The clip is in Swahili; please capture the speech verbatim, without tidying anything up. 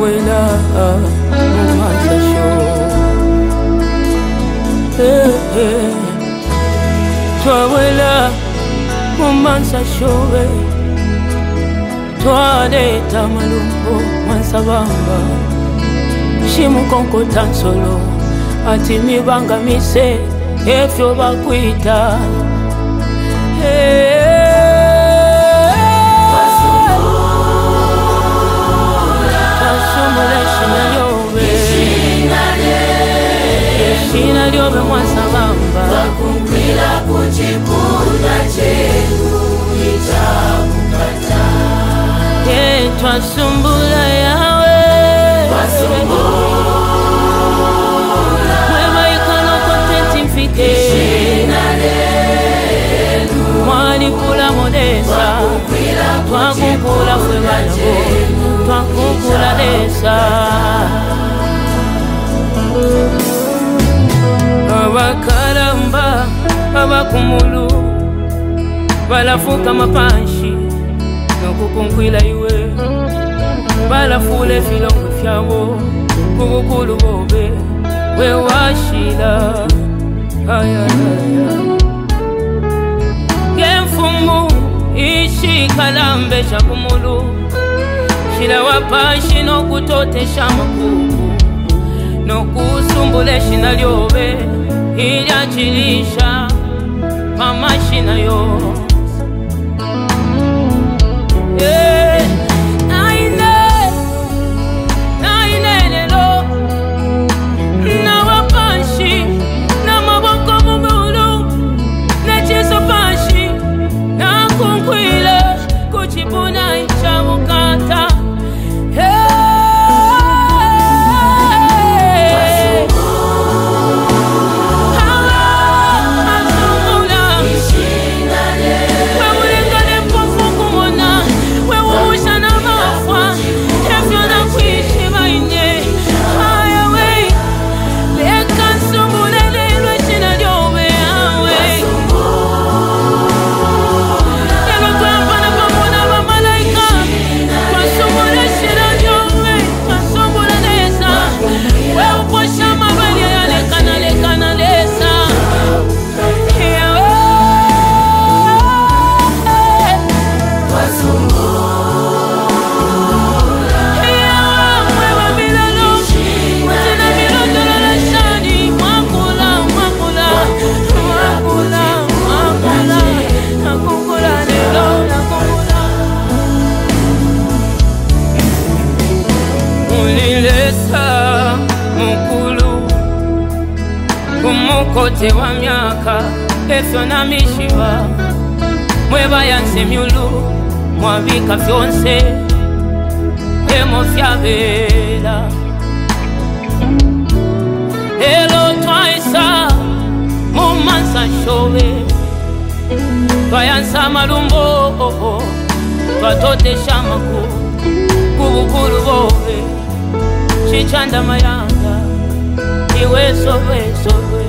twawela mumanza show eh eh twawela mumanza show twaleta malumbo mwansabamba shimu konko tansolo ati mibanga mise efyo bakwita eh Shina liobe mwansabamba Wakumkwila kuchipunda chenu itakukata Eh, twasumbula yawe Twasumbula Mwema ikono kontenti mfike Shina lenu Mwani pula modesa Wakumkwila Twakukula fweba nabo Twakukula desa Abakaramba abakumulu balafuka mapanshi nokukunkwila iwe balafule filongo fyabo kubukulu bobe wewashila ayayaya gemfumu ishikalambe shakumulu shila wapanshi nokutotesha makuku nokusumbule shina lyobe ilya chilisha pamashina yo eh naine naine lelo na wapanshi na maboko mubulu na chiso panshi na kunkwile kuchipuna ichabukata kote wa miaka efyo na mishiba mweba yanse myulu mwabika fyonse emo fyabela elo twaisa mumansa showe twayansa malumbo twatotesha maku kubukulu bobe chichanda mayanga iwe sowe sowe